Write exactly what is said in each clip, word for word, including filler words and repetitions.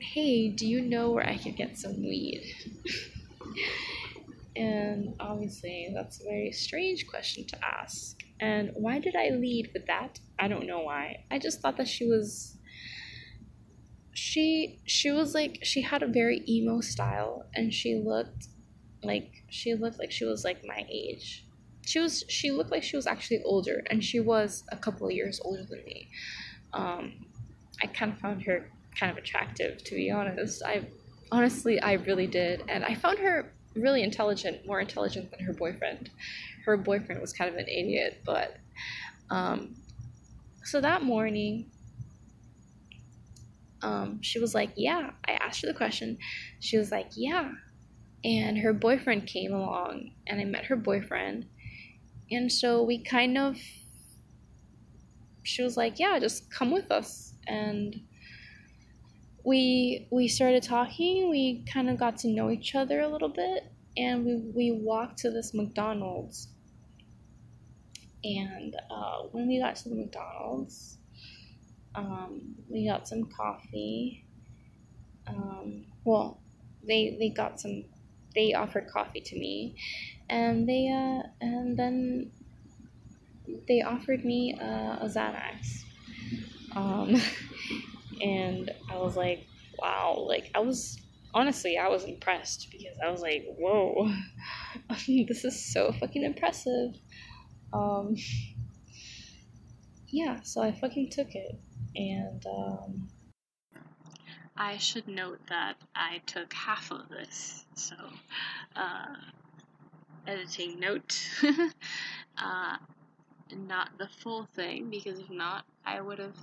hey, do you know where I could get some weed? And obviously, that's a very strange question to ask. And why did I lead with that? I don't know why. I just thought that she was she she was like she had a very emo style, and she looked like she looked like she was like my age. She was she looked like she was actually older, and she was a couple of years older than me. Um, I kind of found her kind of attractive, to be honest. I honestly I really did, and I found her really intelligent, more intelligent than her boyfriend. Her boyfriend was kind of an idiot, but um, so that morning, um, she was like, "Yeah." I asked her the question. She was like, "Yeah," and her boyfriend came along, and I met her boyfriend, and so we kind of. She was like, "Yeah, just come with us," and we we started talking. We kind of got to know each other a little bit, and we we walked to this McDonald's. And uh, when we got to the McDonald's, um, we got some coffee. Um, well, they they got some. They offered coffee to me, and they uh, and then they offered me uh, a Xanax. Um, and I was like, wow, like I was honestly I was impressed, because I was like, whoa, this is so fucking impressive. Um, yeah, so I fucking took it, and um, I should note that I took half of this, so uh, editing note, uh, not the full thing, because if not, I would have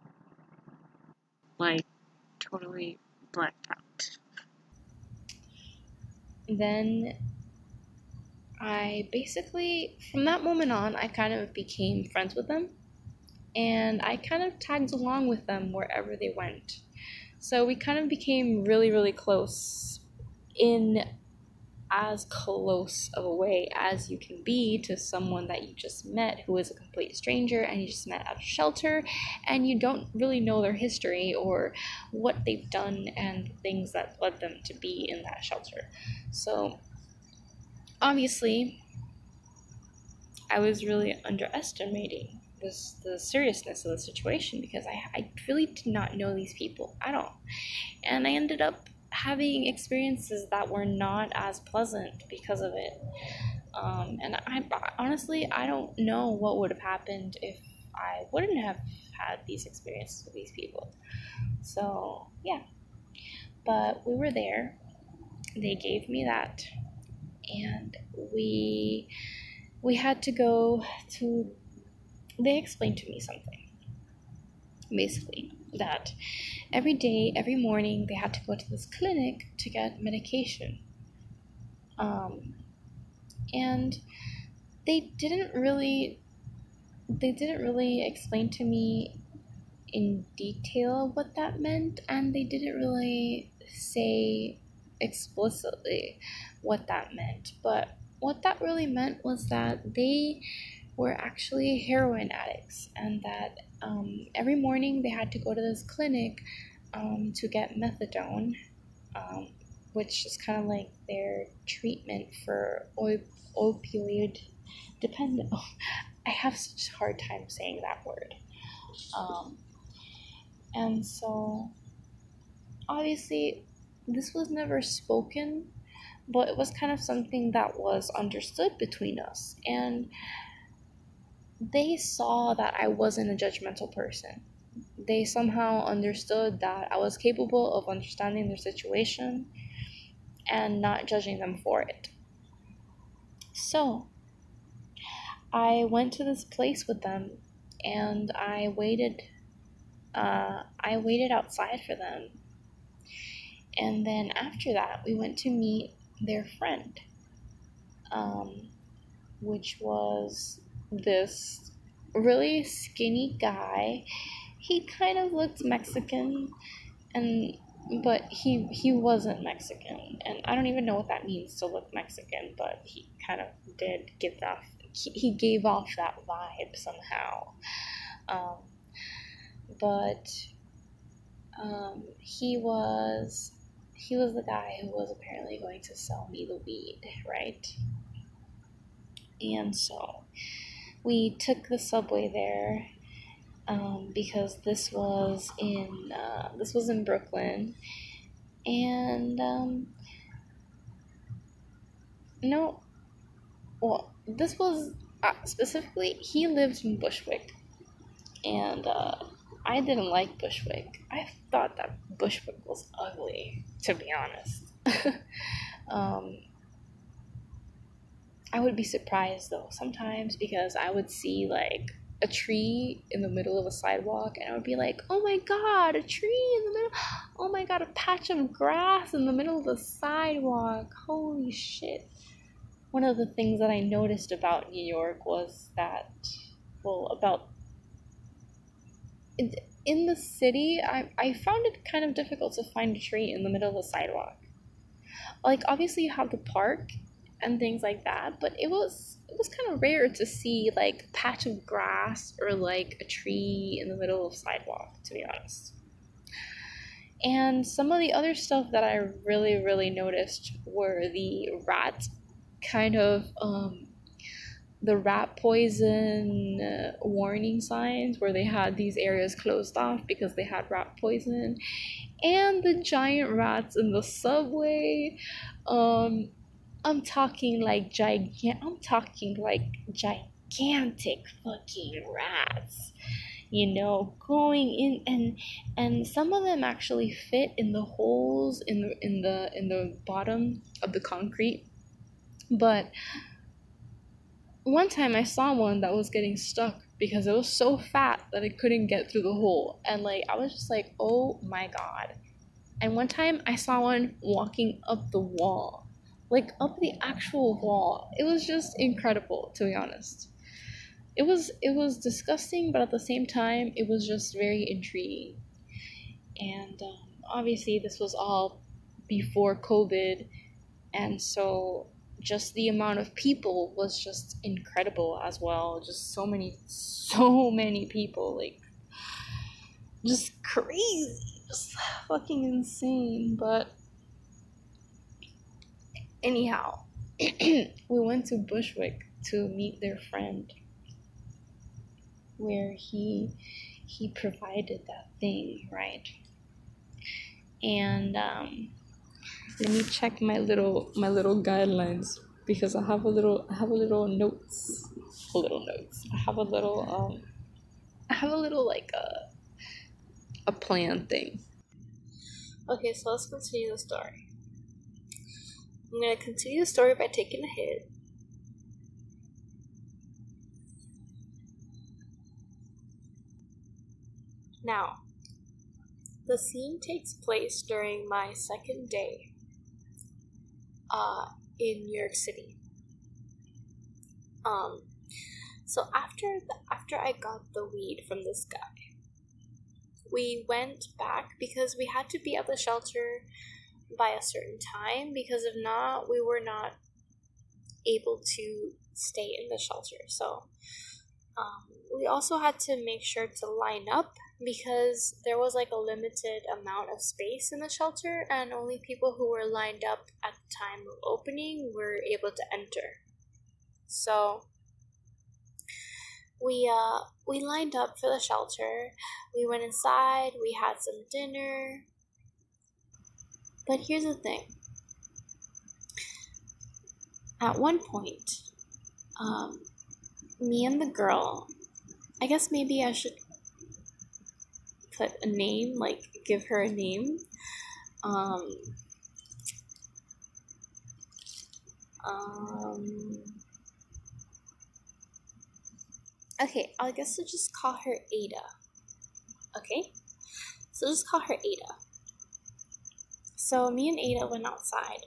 like totally blacked out. Then I basically, from that moment on, I kind of became friends with them, and I kind of tagged along with them wherever they went. So we kind of became really, really close, in as close of a way as you can be to someone that you just met who is a complete stranger, and you just met at a shelter, and you don't really know their history or what they've done and things that led them to be in that shelter. So obviously, I was really underestimating this the seriousness of the situation, because I, I really did not know these people at all. And I ended up having experiences that were not as pleasant because of it. Um, and I honestly, I don't know what would have happened if I wouldn't have had these experiences with these people. So, yeah. But we were there. They gave me that. And we we had to go to they explained to me something, basically, that every day, every morning, they had to go to this clinic to get medication. Um, and they didn't really, they didn't really explain to me in detail what that meant, and they didn't really say explicitly what that meant. But what that really meant was that they were actually heroin addicts, and that um, every morning they had to go to this clinic um, to get methadone, um, which is kind of like their treatment for op- opioid dependent. I have such a hard time saying that word. Um, and so, obviously, this was never spoken, but it was kind of something that was understood between us. And they saw that I wasn't a judgmental person. They somehow understood that I was capable of understanding their situation and not judging them for it. So, I went to this place with them, and I waited. Uh, I waited outside for them, and then after that, we went to meet their friend, um, which was this really skinny guy. He kind of looked Mexican, and but he he wasn't Mexican, and I don't even know what that means to look Mexican, but he kind of did give that he, he gave off that vibe somehow. Um, but Um, he was he was the guy who was apparently going to sell me the weed, right? And so we took the subway there, um, because this was in uh, this was in Brooklyn, and um, no, well, this was uh, specifically he lived in Bushwick, and uh, I didn't like Bushwick. I thought that Bushwick was ugly, to be honest. um, I would be surprised though sometimes because I would see like a tree in the middle of a sidewalk and I would be like, oh my god, a tree in the middle, oh my god, a patch of grass in the middle of the sidewalk, holy shit. One of the things that I noticed about New York was that, well, about in the city, I, I found it kind of difficult to find a tree in the middle of the sidewalk. Like, obviously you have the park and things like that, but it was it was kind of rare to see like a patch of grass or like a tree in the middle of the sidewalk, to be honest. And some of the other stuff that I really really noticed were the rat kind of um the rat poison uh, warning signs where they had these areas closed off because they had rat poison, and the giant rats in the subway. um I'm talking like gigantic. I'm talking like gigantic fucking rats. You know, going in, and and some of them actually fit in the holes in the in the in the bottom of the concrete. But one time I saw one that was getting stuck because it was so fat that it couldn't get through the hole, and like I was just like, oh my god. And one time I saw one walking up the wall. Like up the actual wall. It was just incredible, to be honest. It was it was disgusting, but at the same time, it was just very intriguing. And um, obviously, this was all before COVID, and so just the amount of people was just incredible as well. Just so many, so many people, like just crazy, just fucking insane. But anyhow, we went to Bushwick to meet their friend, where he he provided that thing, right? And um, let me check my little my little guidelines because I have a little I have a little notes, a little notes. I have a little um, I have a little like a a plan thing. Okay, so let's continue the story. I'm gonna continue the story by taking a hit. Now, the scene takes place during my second day uh, in New York City. Um, so after the, after I got the weed from this guy, we went back because we had to be at the shelter by a certain time, because if not, we were not able to stay in the shelter. So um, we also had to make sure to line up because there was like a limited amount of space in the shelter, and only people who were lined up at the time of opening were able to enter. So we uh we lined up for the shelter. We went inside, we had some dinner. But here's the thing. At one point, um, me and the girl, I guess maybe I should put a name, like give her a name. Um, um, okay, I guess I'll just call her Ada. Okay? So just call her Ada. So me and Ada went outside,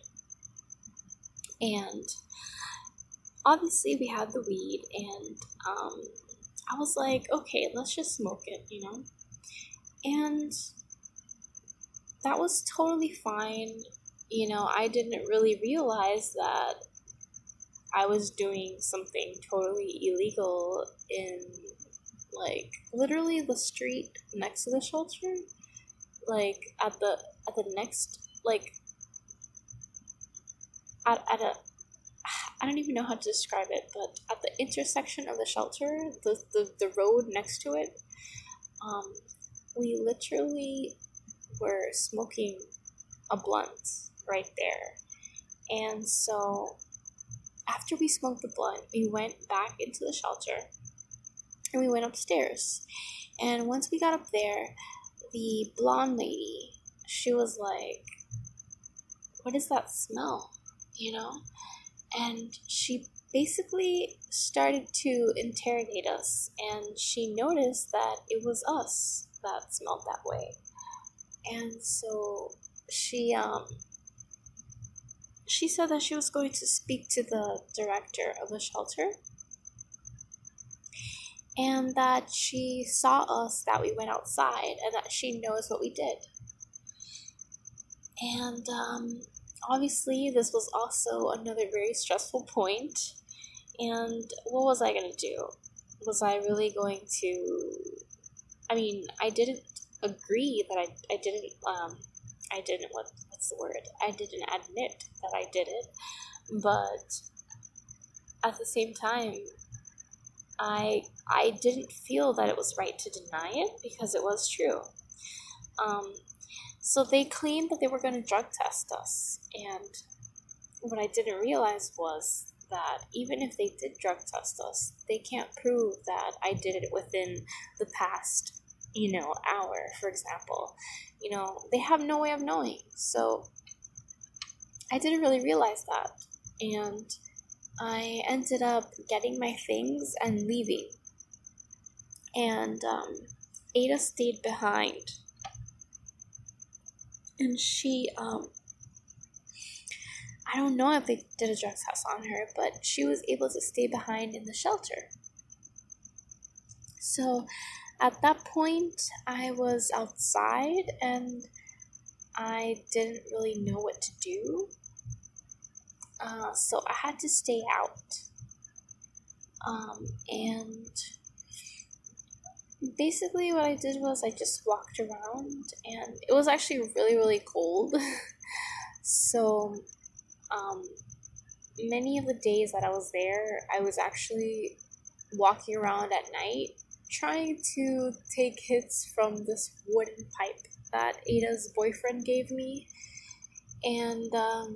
and obviously we had the weed, and um, I was like, okay, let's just smoke it, you know? And that was totally fine. You know, I didn't really realize that I was doing something totally illegal in, like, literally the street next to the shelter. like at the at the next like at, at a I don't even know how to describe it, but at the intersection of the shelter, the the, the road next to it, um, we literally were smoking a blunt right there. And so after we smoked the blunt, we went back into the shelter and we went upstairs. And once we got up there, the blonde lady, she was like, "What is that smell?" You know? And she basically started to interrogate us, and she noticed that it was us that smelled that way. And so she um she said that she was going to speak to the director of the shelter, and that she saw us, that we went outside, and that she knows what we did. And um, obviously, this was also another very stressful point. And what was I going to do? Was I really going to... I mean, I didn't agree that I, I didn't... Um, I didn't... What, what's the word? I didn't admit that I did it. But at the same time, I I didn't feel that it was right to deny it because it was true. Um, so they claimed that they were going to drug test us, and what I didn't realize was that even if they did drug test us, they can't prove that I did it within the past, you know, hour, for example. You know, they have no way of knowing. So I didn't really realize that, and I ended up getting my things and leaving. And um, Ada stayed behind. And she, um, I don't know if they did a drug test on her, but she was able to stay behind in the shelter. So at that point, I was outside and I didn't really know what to do. Uh, so I had to stay out. Um, and basically what I did was I just walked around, and it was actually really, really cold. So um, many of the days that I was there, I was actually walking around at night trying to take hits from this wooden pipe that Ada's boyfriend gave me, and um,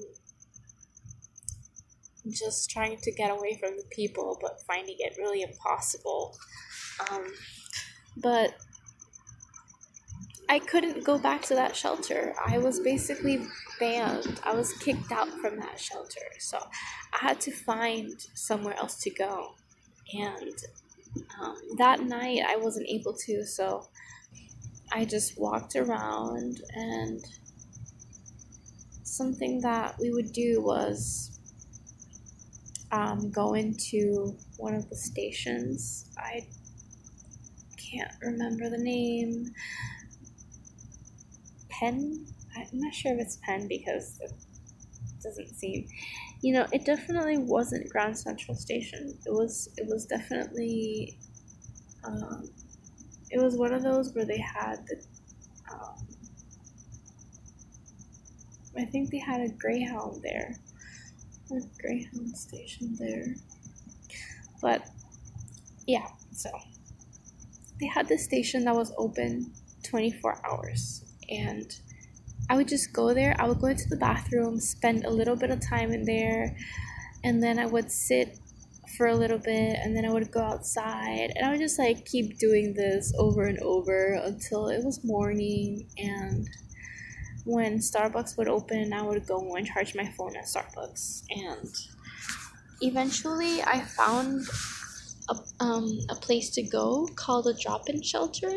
just trying to get away from the people, but finding it really impossible. Um, but I couldn't go back to that shelter. I was basically banned. I was kicked out from that shelter. So I had to find somewhere else to go. And um, that night I wasn't able to, so I just walked around, and something that we would do was um, go into one of the stations. I can't remember the name. Penn? I'm not sure if it's Penn because it doesn't seem, you know, it definitely wasn't Grand Central Station. It was, it was definitely, um, it was one of those where they had the, um, I think they had a Greyhound there, a Greyhound station there. But yeah, so they had this station that was open twenty-four hours, and I would just go there. I would go into the bathroom, spend a little bit of time in there, and then I would sit for a little bit, and then I would go outside, and I would just like keep doing this over and over until it was morning. And when Starbucks would open, I would go and charge my phone at Starbucks. And eventually I found a, um, a place to go called a drop-in shelter.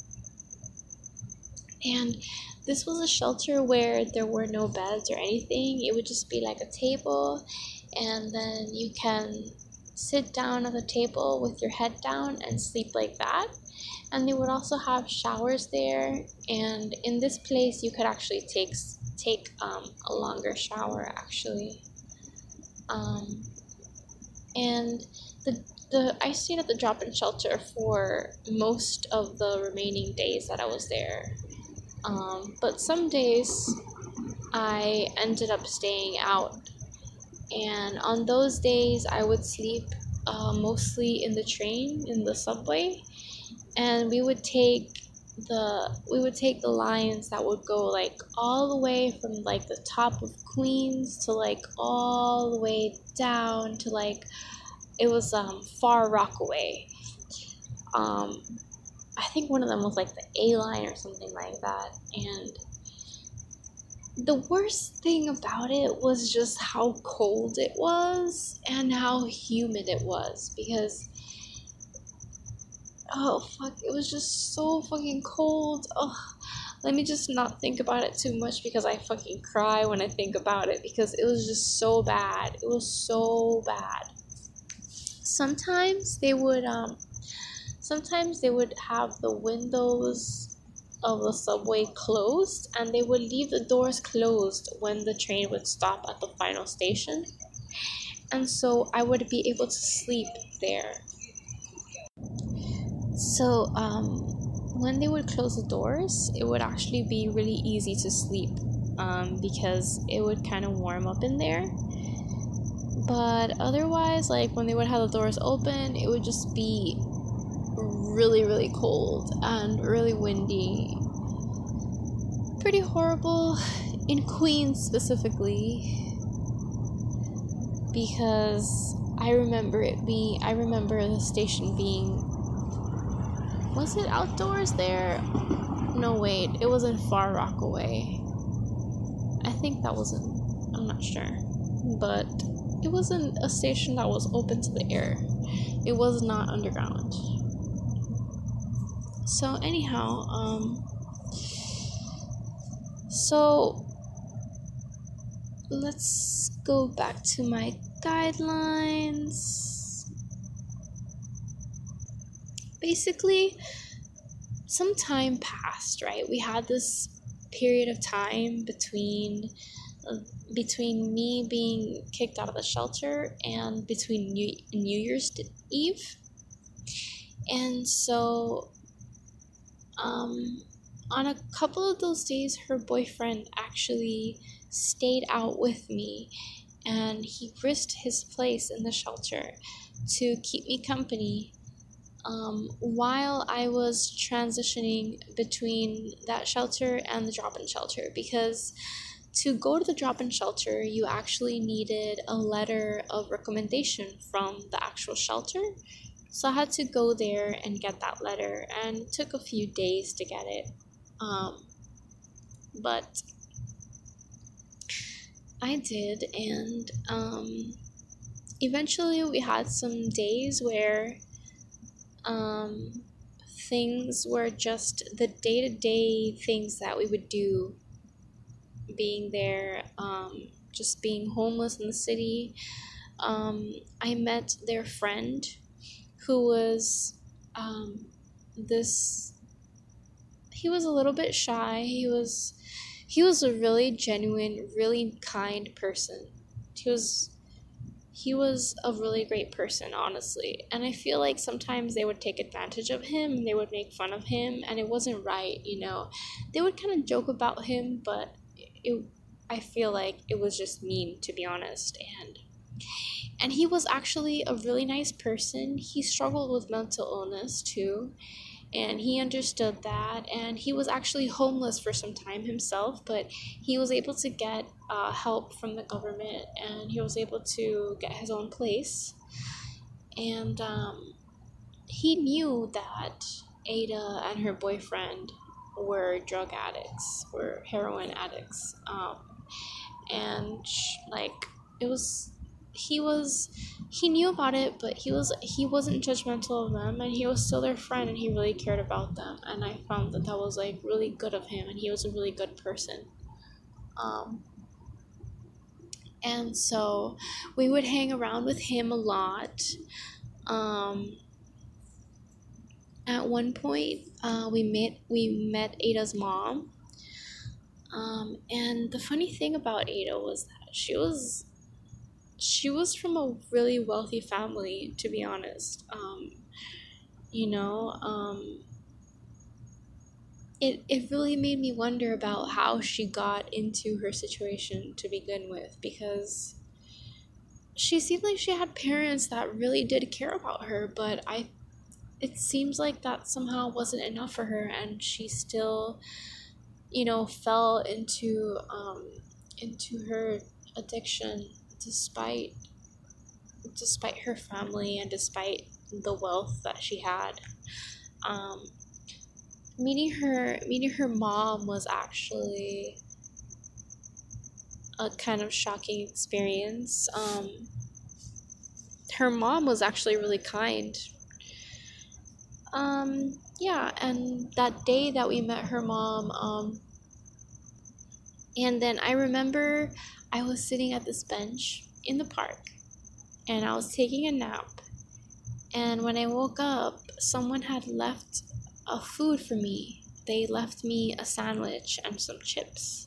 And this was a shelter where there were no beds or anything. It would just be like a table, and then you can sit down at the table with your head down and sleep like that. And they would also have showers there, and in this place you could actually take take um, a longer shower actually. Um, and the the I stayed at the drop-in shelter for most of the remaining days that I was there. Um, but some days I ended up staying out, and on those days I would sleep uh, mostly in the train, in the subway, and we would take the we would take the lines that would go like all the way from like the top of Queens to like all the way down to like it was um Far Rockaway. Um, I think one of them was like the A line or something like that, and the worst thing about it was just how cold it was and how humid it was because oh fuck, it was just so fucking cold. Oh, let me just not think about it too much because I fucking cry when I think about it because it was just so bad. It was so bad. Sometimes they would um sometimes they would have the windows of the subway closed and they would leave the doors closed when the train would stop at the final station. And so I would be able to sleep there. So, um, when they would close the doors, it would actually be really easy to sleep um, because it would kind of warm up in there. But otherwise, like when they would have the doors open, it would just be really, really cold and really windy. Pretty horrible in Queens specifically because I remember it being, I remember the station being, was it outdoors there? No, wait, it was in Far Rockaway. I think that wasn't, I'm not sure. But it wasn't a station that was open to the air. It was not underground. So anyhow, um, so let's go back to my guidelines. Basically, some time passed, right? We had this period of time between uh, between me being kicked out of the shelter and between New, New Year's Eve. And so um on a couple of those days her boyfriend actually stayed out with me and he risked his place in the shelter to keep me company um, while I was transitioning between that shelter and the drop-in shelter because to go to the drop-in shelter you actually needed a letter of recommendation from the actual shelter. So I had to go there and get that letter and it took a few days to get it. Um, but I did, and um, eventually we had some days where um, things were just the day-to-day things that we would do being there, um, just being homeless in the city. um, I met their friend who was um, this he was a little bit shy. He was he was a really genuine, really kind person. He was he was a really great person, honestly. And I feel like sometimes they would take advantage of him and they would make fun of him and it wasn't right, you know. They would kind of joke about him, but it I feel like it was just mean, to be honest. And and he was actually a really nice person. He struggled with mental illness too, and he understood that, and he was actually homeless for some time himself, but he was able to get uh, help from the government and he was able to get his own place. And um, he knew that Ada and her boyfriend were drug addicts, were heroin addicts, um, and like it was he was he knew about it, but he was he wasn't judgmental of them and he was still their friend and he really cared about them. And I found that that was like really good of him and he was a really good person. um and so we would hang around with him a lot. um at one point uh we met we met Ada's mom. Um and the funny thing about Ada was that she was she was from a really wealthy family, to be honest. Um, you know, um, it, it really made me wonder about how she got into her situation to begin with, because she seemed like she had parents that really did care about her, but I it seems like that somehow wasn't enough for her, and she still, you know, fell into um into her addiction despite despite her family and despite the wealth that she had. Um, meeting her meeting her mom was actually a kind of shocking experience. Um, her mom was actually really kind. Um, yeah, and that day that we met her mom, um, and then I remember I was sitting at this bench in the park and I was taking a nap. And when I woke up, someone had left a food for me. They left me a sandwich and some chips.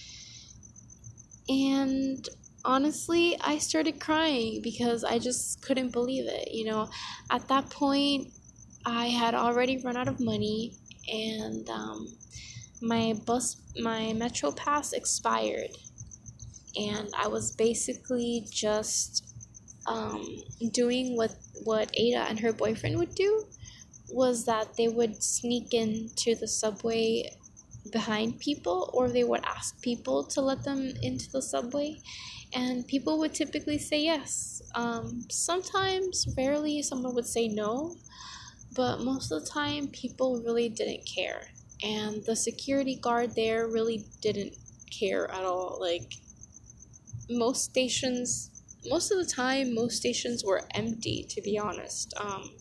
And honestly, I started crying because I just couldn't believe it. You know, at that point, I had already run out of money, and um, my bus, my Metro Pass expired, and I was basically just um, doing what what Ada and her boyfriend would do, was that they would sneak into the subway behind people, or they would ask people to let them into the subway, and people would typically say yes. Um, sometimes, rarely, someone would say no, but most of the time, people really didn't care, and the security guard there really didn't care at all. Like, most stations, most of the time, most stations were empty, to be honest. Um,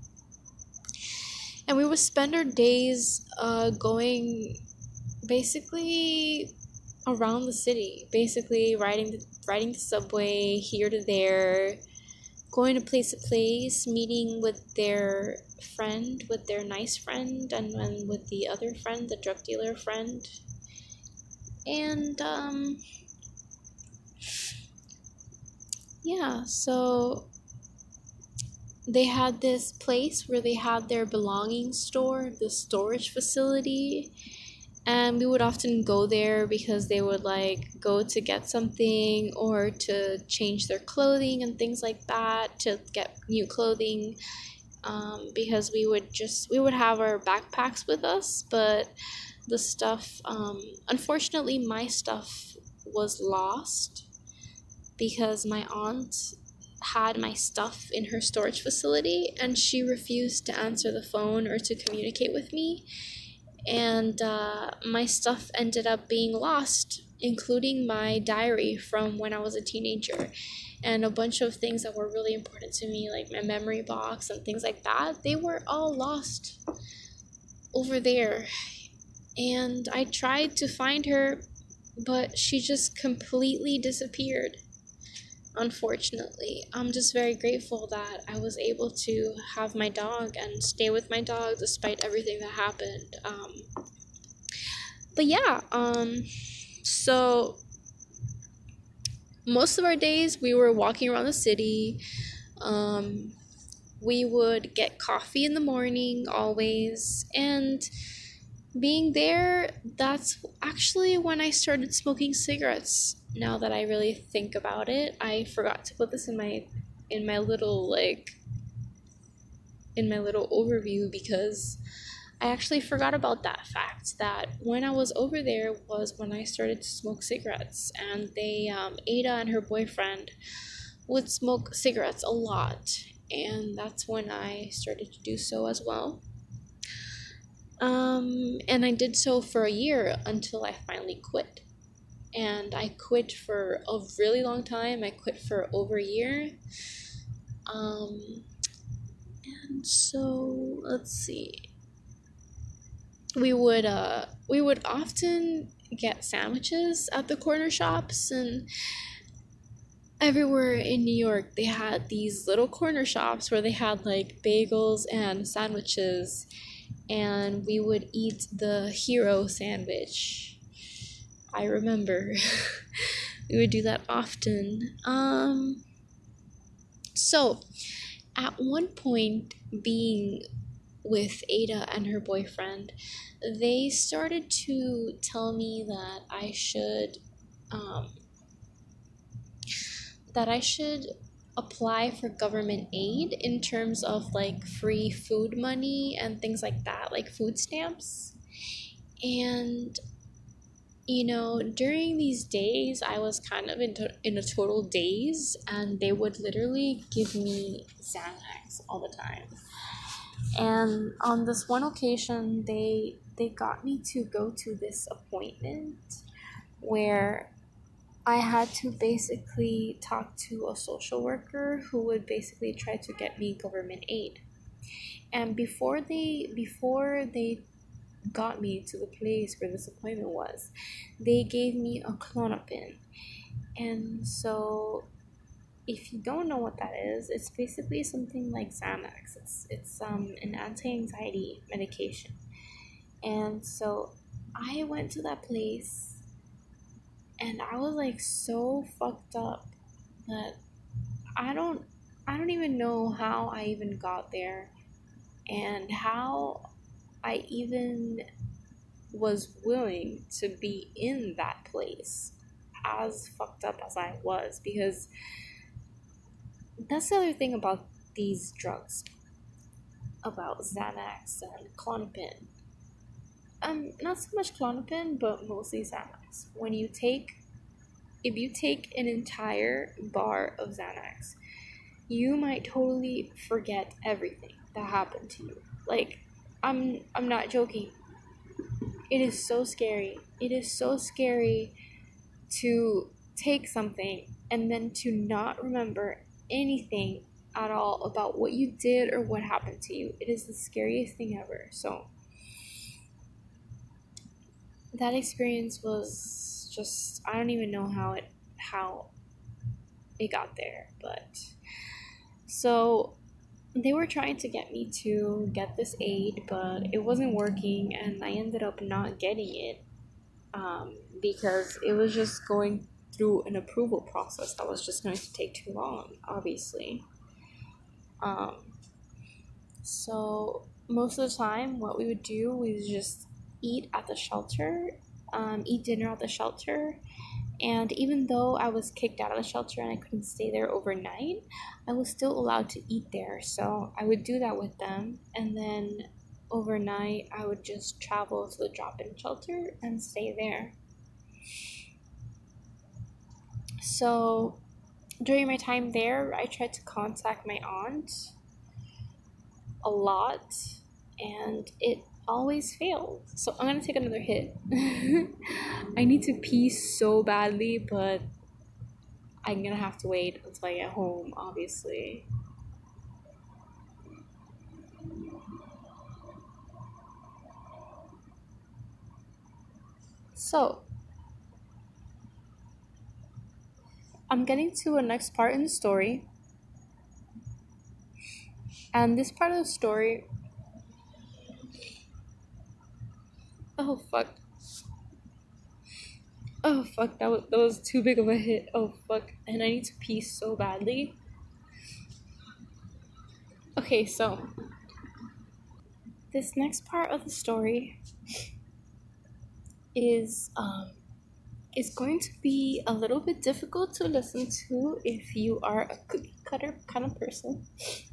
and we would spend our days uh, going basically around the city, basically riding the, riding the subway here to there, going to place to place, meeting with their friend, with their nice friend, and then with the other friend, the drug dealer friend. And um, yeah, so they had this place where they had their belongings stored, the storage facility, and we would often go there because they would like go to get something or to change their clothing and things like that, to get new clothing, um, because we would just we would have our backpacks with us, but the stuff, um, unfortunately my stuff was lost because my aunt had my stuff in her storage facility and she refused to answer the phone or to communicate with me. And uh, my stuff ended up being lost, including my diary from when I was a teenager, and a bunch of things that were really important to me, like my memory box and things like that. They were all lost over there. And I tried to find her, but she just completely disappeared. Unfortunately, I'm just very grateful that I was able to have my dog and stay with my dog despite everything that happened. Um, but yeah, um, so most of our days we were walking around the city. Um, we would get coffee in the morning always, and being there, that's actually when I started smoking cigarettes. Now that I really think about it, I forgot to put this in my in my little like in my little overview, because I actually forgot about that fact, that when I was over there was when I started to smoke cigarettes, and they um, Ada and her boyfriend would smoke cigarettes a lot, and that's when I started to do so as well. Um, and I did so for a year until I finally quit. And I quit for a really long time. I quit for over a year. Um, and so let's see. We would uh we would often get sandwiches at the corner shops, and everywhere in New York they had these little corner shops where they had like bagels and sandwiches, and we would eat the hero sandwich. I remember. We would do that often. Um, so, at one point, being with Ada and her boyfriend, they started to tell me that I should um, that I should apply for government aid in terms of like free food money and things like that, like food stamps. And you know, during these days, I was kind of in, to- in a total daze, and they would literally give me Xanax all the time. And on this one occasion, they they got me to go to this appointment where I had to basically talk to a social worker who would basically try to get me government aid. And before they before they got me to the place where this appointment was, they gave me a Klonopin. And so if you don't know what that is, it's basically something like Xanax. It's it's um an anti-anxiety medication. And so I went to that place and I was like so fucked up that I don't I don't even know how I even got there and how I even was willing to be in that place as fucked up as I was, because that's the other thing about these drugs, about Xanax and Klonopin. Um, not so much Klonopin, but mostly Xanax. When you take, if you take an entire bar of Xanax, you might totally forget everything that happened to you. Like, I'm, I'm not joking. It is so scary. It is so scary to take something and then to not remember anything at all about what you did or what happened to you. It is the scariest thing ever. So that experience was just, I don't even know how it how it got there, but so they were trying to get me to get this aid, but it wasn't working, and I ended up not getting it um, because it was just going through an approval process that was just going to take too long, obviously. Um, so most of the time, what we would do was just eat at the shelter, um, eat dinner at the shelter. And even though I was kicked out of the shelter and I couldn't stay there overnight, I was still allowed to eat there. So I would do that with them. And then overnight, I would just travel to the drop in shelter and stay there. So during my time there, I tried to contact my aunt a lot, and it always failed. So I'm gonna take another hit. I need to pee so badly, but I'm gonna have to wait until I get home, obviously. So, I'm getting to a next part in the story. And this part of the story. Oh, fuck. Oh, fuck. That was, that was too big of a hit. Oh, fuck. And I need to pee so badly. Okay, so. This next part of the story is, um, is going to be a little bit difficult to listen to if you are a cookie cutter kind of person.